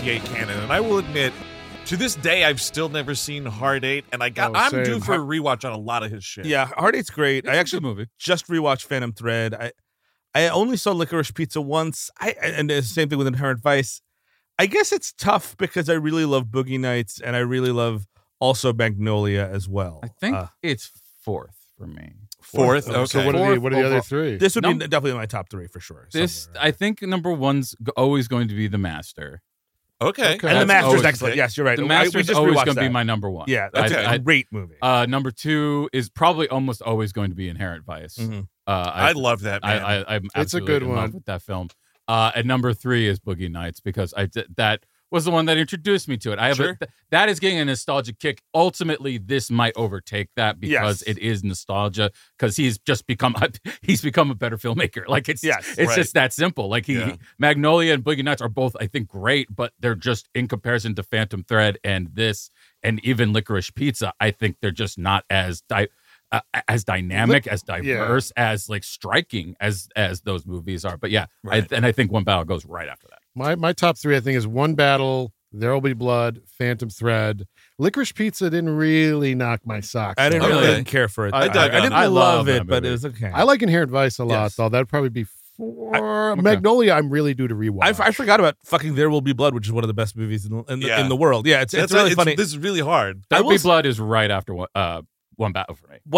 PTA canon. And I will admit, to this day, I've still never seen Hard Eight, and I'm same. due for a rewatch on a lot of his shit. Yeah, Hard Eight's great. I actually movie. just rewatched Phantom Thread. I only saw Licorice Pizza once. And the same thing with Inherent Vice. I guess it's tough because I really love Boogie Nights, and I really love also Magnolia as well. I think it's fourth for me. Fourth? Okay. So what are the other three? This would be definitely in my top three for sure. This, somewhere. I think, number one's always going to be The Master. Okay. And The That's Master's always- excellent. Yes, you're right. The We Master's just always rewatched going to be that. my number one. Yeah, that's a great movie. Number two is probably almost always going to be Inherent Vice. Mhm. I love that, man. I'm It's a absolutely good in love one. with that film. And number three is Boogie Nights because that was the one that introduced me to it. I have Sure. that is getting a nostalgic kick. Ultimately, this might overtake that because Yes. it is nostalgia. Because he's become a better filmmaker. Like it's Yes, right. just that simple. Like Magnolia and Boogie Nights are both, I think, great, but they're just in comparison to Phantom Thread and this, and even Licorice Pizza. I think they're just not as dynamic, as diverse, as like striking as those movies are. But yeah, Right. I think One Battle goes right after that. My top three, I think, is One Battle, There Will Be Blood, Phantom Thread. Licorice Pizza didn't really knock my socks I didn't off. really Okay. didn't care for it. I dug on didn't it. I love love it, that but it movie. was okay. I like Inherent Vice a lot, Yes. though. That'd probably be four. Magnolia, I'm really due to rewatch. I forgot about fucking There Will Be Blood, which is one of the best movies in the world. Yeah, it's really funny. This is really hard. There I Will will Be s- Blood is right after One Battle for me. What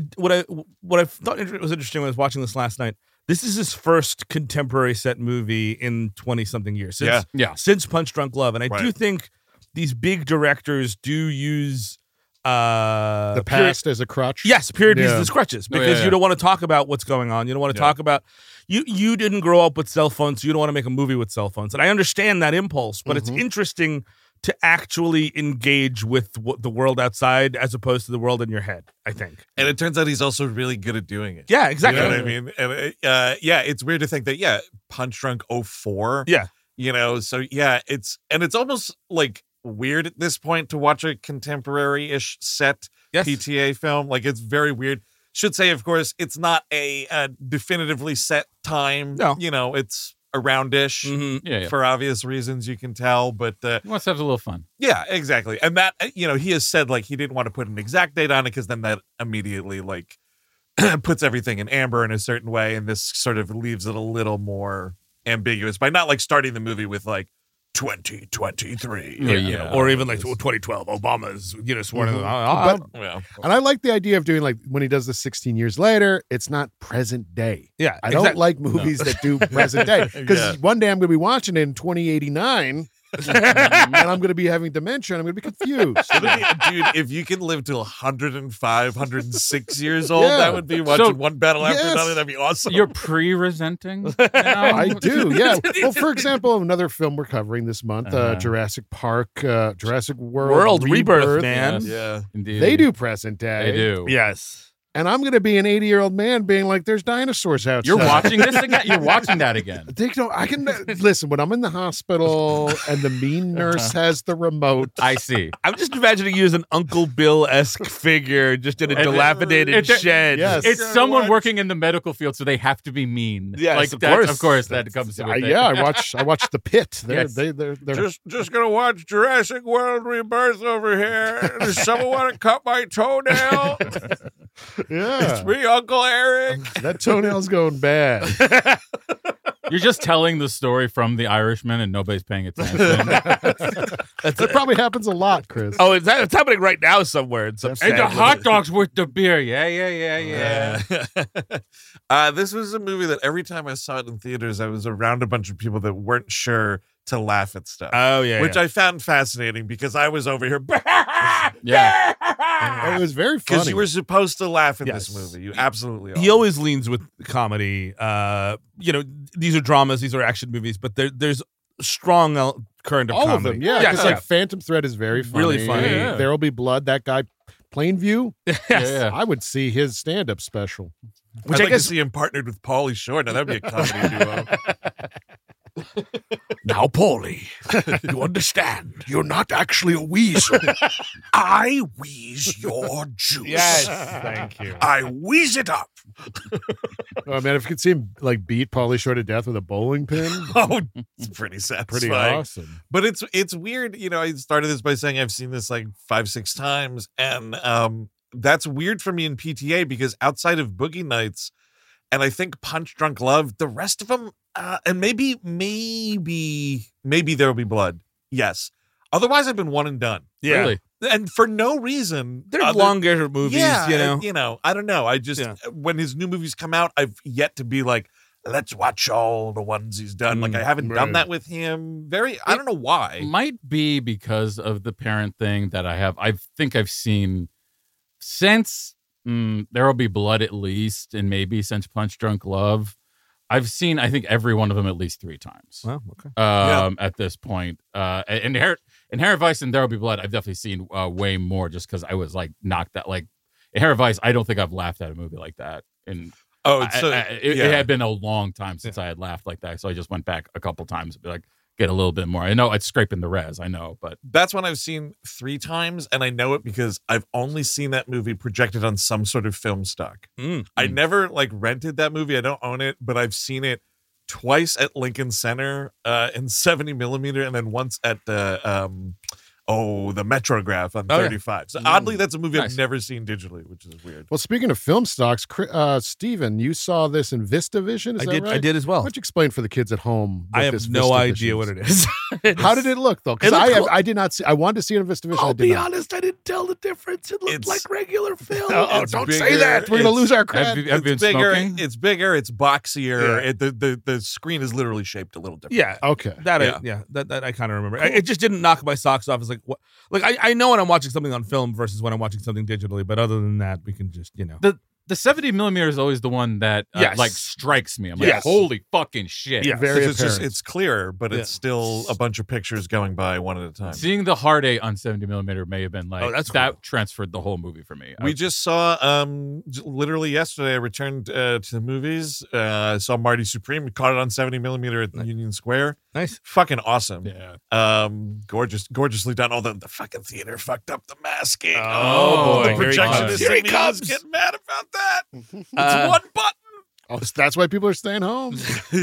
I thought was interesting when I was watching this last night. This is his first contemporary set movie in 20-something years. Yeah. Since Punch Drunk Love, and I do Right. think these big directors do use the past as a crutch. Yes, period Yeah. pieces as crutches because yeah. you don't want to talk about what's going on. You don't want to talk about you didn't grow up with cell phones, so you don't want to make a movie with cell phones. And I understand that impulse, but it's interesting to actually engage with the world outside as opposed to the world in your head, I think. And it turns out he's also really good at doing it. Yeah, exactly. You know what I mean? And it's weird to think that, Punch Drunk 04. Yeah. So it's almost like weird at this point to watch a contemporary-ish set Yes. PTA film. Like, it's very weird. Should say, of course, it's not a definitively set time. No. It's around-ish Mhm. Yeah. for obvious reasons, you can tell. But He wants to have a little fun. yeah, exactly. And that, he has said, like, he didn't want to put an exact date on it because then that immediately, like, puts everything in amber in a certain way. And this sort of leaves it a little more ambiguous by not, like, starting the movie with, like, 2023. Yeah. Or even like 2012, Obama's sworn in. Well, And I like the idea of doing, like, when he does the 16 years later, it's not present day. Yeah, I don't like movies that do present day because Yeah. one day I'm going to be watching it in 2089 and I'm going to be having dementia and I'm going to be confused. dude, if you can live till 105, 106 years old, Yeah. that would be watching So- One Battle After Yes. Another. That'd be awesome. You're pre-resenting now? I do, yeah. Well, for example, another film we're covering this month, Jurassic Park, Jurassic World Rebirth, man. Yes. Yeah. Indeed. They do present day. They do. Yes. And I'm going to be an 80-year-old man being like, there's dinosaurs outside. You're watching this again? You're watching that again. They don't, I can listen when I'm in the hospital and the mean nurse has the remote. I see. I'm just imagining you as an Uncle Bill-esque figure just in a dilapidated shed. Yes. It's someone working in the medical field, so they have to be mean. Yes, like of that, course. Of course, that comes to it. Yeah, I watched The Pit. They're Yes. Just gonna watch Jurassic World Rebirth over here. Does someone want to cut my toenail? yeah. It's me, Uncle Eric. That toenail's going bad. You're just telling the story from The Irishman, and nobody's paying attention. That probably happens a lot, Chris. Oh, it's happening right now somewhere in some and set. the hot dogs with the beer. Yeah. This was a movie that every time I saw it in theaters, I was around a bunch of people that weren't sure to laugh at stuff. Oh, yeah. Which I found fascinating because I was over here. Yeah. It was very funny. Because you were supposed to laugh in Yes. this movie. You absolutely are. He always leans with comedy. These are dramas, these are action movies, but there's strong current of all comedy. of them, yeah. Because like Phantom Thread is very funny. Really funny. Yeah. There Will Be Blood. That guy, Plainview. Yeah. I would see his stand-up special. Which I'd like to see him partnered with Pauly Shore. Now that'd be a comedy duo. Now, Paulie, you understand. You're not actually a weasel. I wheeze your juice. Yes, thank you. I wheeze it up. Oh man, if you could see him like beat Pauly Shore to death with a bowling pin, Oh, it's pretty satisfying. pretty awesome. But it's weird. You know, I started this by saying I've seen this like 5-6 times, and that's weird for me in PTA because outside of Boogie Nights, and I think Punch Drunk Love, the rest of them, and maybe There Will Be Blood. Yes. Otherwise, I've been one and done. Yeah. Really? And for no reason. They're longer movies, Yeah, you know. I don't know. I just, when his new movies come out, I've yet to be like, let's watch all the ones he's done. Like, I haven't done that with him. I don't know why. Might be because of the parent thing that I think I've seen since There Will Be Blood at least, and maybe since Punch Drunk Love. I've seen, I think, every one of them at least 3 times. Well, okay. At this point. Inherent Vice and There Will Be Blood, I've definitely seen way more just because I was like knocked out. Like, Inherent Vice, I don't think I've laughed at a movie like that. And it had been a long time since I had laughed like that. So I just went back a couple times to be like, get a little bit more. I know it's scraping the res, I know, but that's one I've seen 3 times, and I know it because I've only seen that movie projected on some sort of film stock. I never like rented that movie. I don't own it, but I've seen it twice at Lincoln Center in 70 millimeter, and then once at the Metrograph on 35. So oddly, that's a movie I've never seen digitally, which is weird. Well, speaking of film stocks, Steven, you saw this in VistaVision, is that right? I did as well. Why don't you explain for the kids at home? I have no idea what it is. How did it look, though? Because I did not see. I wanted to see it in VistaVision. I'll be honest, I didn't tell the difference. It looked like regular film. Don't say bigger, that. We're going to lose our cred. have you been It's bigger. smoking? It's bigger. It's boxier. The screen is literally shaped a little different. Yeah. Okay. That I kind of remember. It just didn't knock my socks off. It's like, what? Like, I know when I'm watching something on film versus when I'm watching something digitally, but other than that, we can just, you know. The 70 millimeter is always the one that like strikes me. I'm like, holy fucking shit. Yeah. Very it's apparent. it's clearer, but it's still a bunch of pictures going by one at a time. Seeing the hard A on 70 millimeter may have been like, that's that cool. transferred the whole movie for me. We just saw, literally yesterday, I returned to the movies. I saw Marty Supreme. We caught it on 70 millimeter at Union Square. Nice. Fucking awesome. Yeah. Gorgeously done. All the fucking theater fucked up the masking. Oh, boy. The projection Here he comes. Getting mad about that. It's one button. Oh, that's why people are staying home.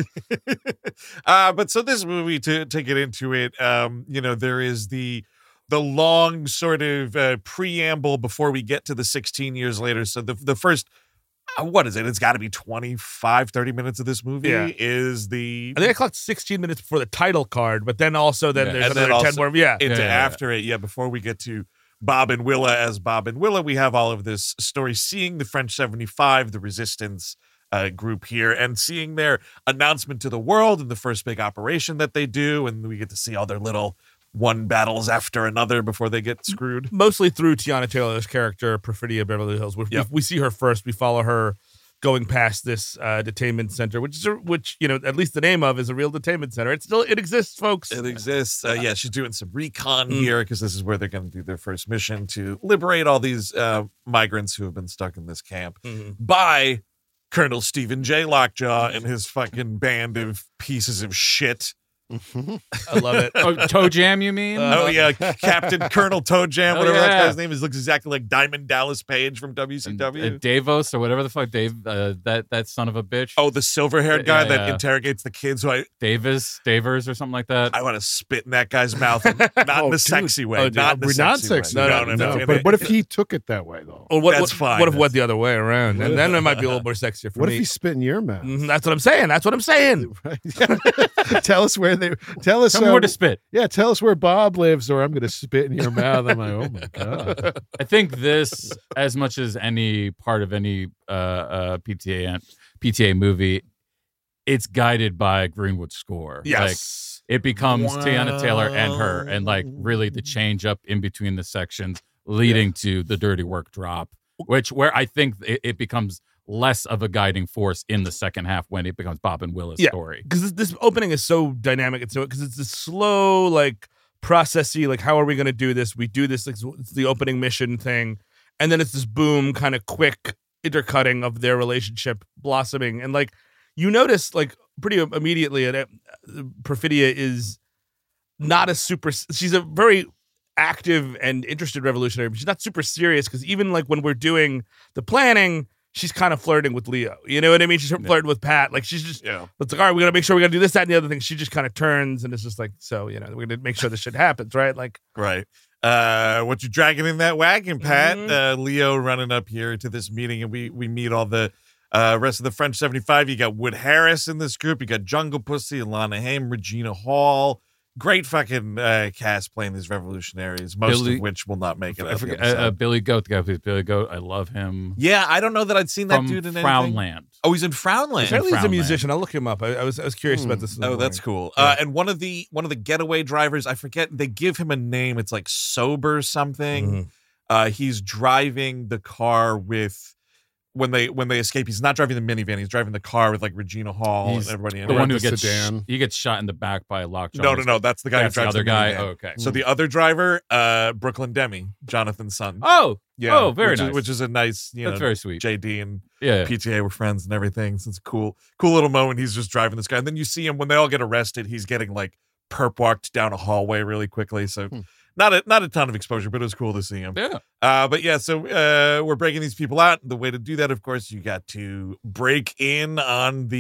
But so this movie, to get into it, there is the long sort of preamble before we get to the 16 years later. So the first, what is it? It's got to be 25, 30 minutes of this movie is the... I think I clocked 16 minutes before the title card, but then there's another 10 more. After it, before we get to Bob and Willa as Bob and Willa, we have all of this story, seeing the French 75, the resistance group here, and seeing their announcement to the world and the first big operation that they do, and we get to see all their little one battles after another before they get screwed. Mostly through Tiana Taylor's character, Perfidia Beverly Hills. We see her first. We follow her going past this detainment center, which at least the name of is a real detainment center. It exists, folks. It exists. She's doing some recon here because this is where they're going to do their first mission to liberate all these migrants who have been stuck in this camp by Colonel Stephen J. Lockjaw and his fucking band of pieces of shit. I love it. Oh, Toe Jam, you mean? Captain Colonel Toe Jam, Oh, whatever that yeah. guy's name is, looks exactly like Diamond Dallas Page from WCW. Davos or whatever the fuck, Dave, that son of a bitch. Oh, the silver-haired guy that yeah. interrogates the kids who Davers or something like that. I want to spit in that guy's mouth, not in the sexy way. Not in the sexy. No. But what if he took it that way, though? Or That's fine. What if it went the other way around? And then it might be a little more sexier for What me. if he spit in your mouth? That's what I'm saying. Right. Tell us Tell me where to spit. Yeah, tell us where Bob lives, or I'm going to spit in your mouth. I'm like, oh my god. I think this, as much as any part of any PTA movie, it's guided by Greenwood's score. Yes. Like, it becomes Tiana Taylor and her, and like really the change up in between the sections leading to the dirty work drop, where I think it becomes less of a guiding force in the second half when it becomes Bob and Willa's story. Because this opening is so dynamic, because it's this slow, like, processy, like, how are we going to do this? We do this, like, it's the opening mission thing, and then it's this boom, kind of quick intercutting of their relationship blossoming, and like, you notice, like, pretty immediately, Perfidia is not a super. She's a very active and interested revolutionary, but she's not super serious because even like when we're doing the planning, she's kind of flirting with Leo. You know what I mean? She's flirting with Pat. Like she's just, it's like, all right, we got to make sure we got to do this, that, and the other thing. She just kind of turns and it's just like, so, we're going to make sure this shit happens, right? Like, right. What you dragging in that wagon, Pat? Leo running up here to this meeting, and we meet all the rest of the French 75. You got Wood Harris in this group. You got Jungle Pussy, Alana Haim, Regina Hall. Great fucking cast playing these revolutionaries, most of which will not make it. I forget, Billy Goat, the guy who plays Billy Goat. I love him. Yeah, I don't know that I'd seen that dude in anything. Frownland. Oh, he's in Frownland. Apparently he's a musician. I'll look him up. I was curious about this. Oh, that's cool. And one of the getaway drivers, I forget, they give him a name. It's like Sober something. He's driving the car with. When they escape, he's not driving the minivan. He's driving the car with like Regina Hall and everybody in the it. one who gets he gets shot in the back by a lockjaw. No. That's the guy who drives the other guy. minivan. Oh, okay. So the other driver, Brooklyn Demi, Jonathan's son. Oh, yeah. Oh, very nice. Which is a nice, that's very sweet. JD and Yeah. PTA were friends and everything. So it's a cool little moment. He's just driving this guy, and then you see him when they all get arrested. He's getting like perp walked down a hallway really quickly. So. Not a ton of exposure, but it was cool to see him. Yeah. But yeah, so we're breaking these people out. The way to do that, of course, you got to break in on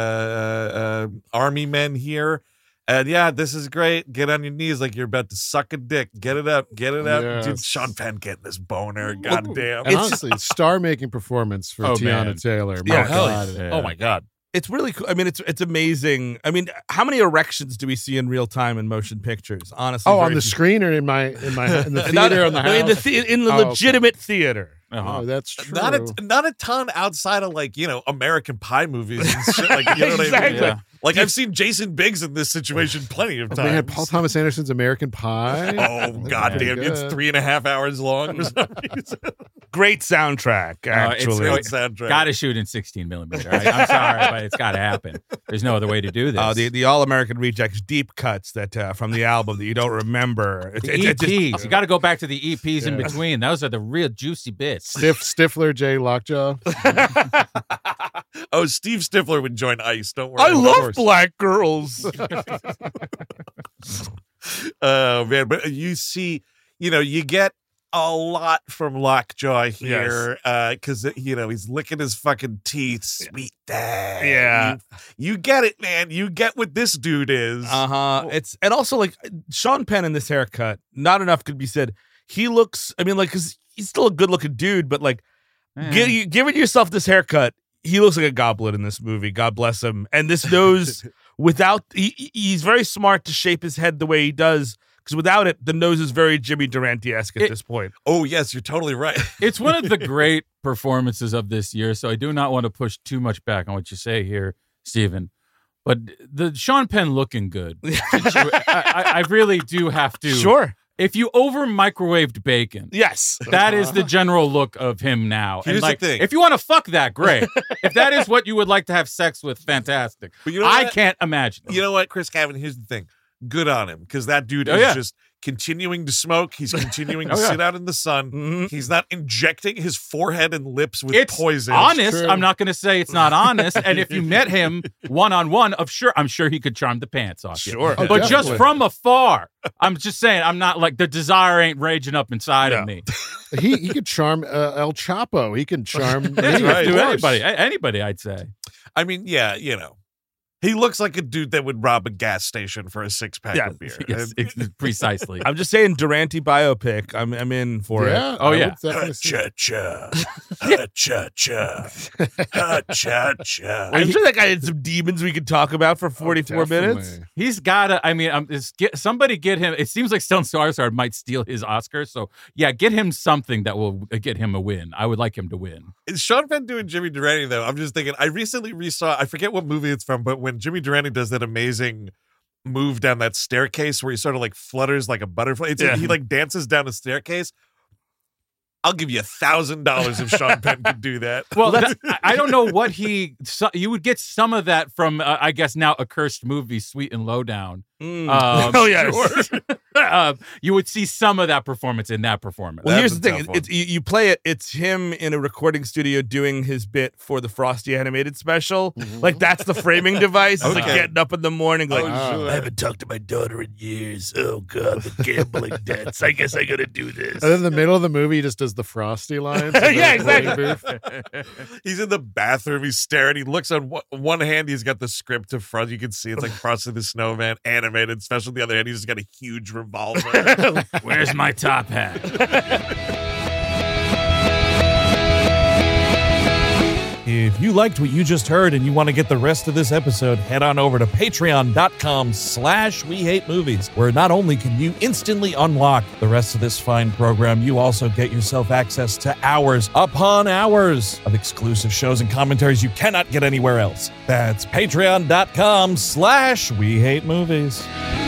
the army men here. And yeah, this is great. Get on your knees like you're about to suck a dick. Get it up. Yes. Dude, Sean Penn getting this boner. Goddamn. And honestly, star-making performance for Tiana Taylor. Yeah, Oh my God. It's really cool. I mean, it's amazing. I mean, how many erections do we see in real time in motion pictures? Honestly, on the screen or in the theater on the house? in the legitimate theater. Oh, that's true. Not a ton outside of like, American Pie movies and shit. Like, you know what I mean? Yeah. Like I've seen Jason Biggs in this situation plenty of times. Man, Paul Thomas Anderson's American Pie. Oh goddamn! It's 3.5 hours long for some reason. Great soundtrack, actually. Great soundtrack. Got to shoot in 16 millimeter. I'm sorry, but it's got to happen. There's no other way to do this. The All American Rejects deep cuts that from the album that you don't remember. The EPs. You got to go back to the EPs in between. Those are the real juicy bits. Stifler, J. Lockjaw. Oh, Steve Stifler would join ICE. Don't worry. I love black girls. Oh man, but you see, you get a lot from Lockjaw here because he's licking his fucking teeth. Sweet dad. Yeah, you get it, man. You get what this dude is. And also like Sean Penn in this haircut. Not enough could be said. He looks. I mean, like, because he's still a good looking dude, but like, giving yourself this haircut. He looks like a goblin in this movie. God bless him. And this nose, he's very smart to shape his head the way he does. Because without it, the nose is very Jimmy Durante-esque at this point. Oh, yes, you're totally right. It's one of the great performances of this year. So I do not want to push too much back on what you say here, Stephen. But the Sean Penn looking good. I really do have to. Sure. If you over microwaved bacon, yes, that is the general look of him now. Here's and the thing. If you want to fuck that, great. If that is what you would like to have sex with, fantastic. But you know I what? can't imagine. You know what, Chris Cabin? Here's the thing. Good on him, because that dude is just continuing to smoke. He's continuing to sit out in the sun. Mm-hmm. He's not injecting his forehead and lips with poison. Honest. I'm not going to say it's not honest. And if you met him one-on-one, I'm sure he could charm the pants off you. Sure. But just from afar, I'm just saying, I'm not like the desire ain't raging up inside of me. He could charm El Chapo. He can charm me. That's right. Of course. Anybody, I'd say. I mean, yeah, he looks like a dude that would rob a gas station for a 6-pack of beer. Yes, precisely. I'm just saying, Durante biopic. I'm in for it. Oh, yeah. Ha-cha-cha. Ha-cha-cha. Ha-cha-cha. I'm sure that guy had some demons we could talk about for 44 minutes. He's got to, somebody get him. It seems like Stellan Skarsgård might steal his Oscar. So, yeah, get him something that will get him a win. I would like him to win. Is Sean Penn doing Jimmy Durante, though? I'm just thinking, I recently resaw, I forget what movie it's from, but when Jimmy Durante does that amazing move down that staircase where he sort of like flutters like a butterfly, he like dances down a staircase. I'll give you $1,000 if Sean Penn could do that. Well, I don't know what you would get some of that from, I guess now a cursed movie, Sweet and Lowdown. Oh, yes. You would see some of that performance in that performance. Well, here's That's the a thing. tough one. You play it. It's him in a recording studio doing his bit for the Frosty animated special. Like that's the framing device. It's like Okay. getting up in the morning, like sure. I haven't talked to my daughter in years. Oh God, the gambling debts. I guess I gotta do this. And then in the middle of the movie, he just does the Frosty lines. Yeah, exactly. He's in the bathroom. He's staring. He looks on one hand. He's got the script to front. You can see it's like Frosty the Snowman animated special. The other hand, he's just got a huge revolver. Where's my top hat? If you liked what you just heard and you want to get the rest of this episode, head on over to patreon.com/WeHateMovies, where not only can you instantly unlock the rest of this fine program, you also get yourself access to hours upon hours of exclusive shows and commentaries you cannot get anywhere else. That's patreon.com/WeHateMovies.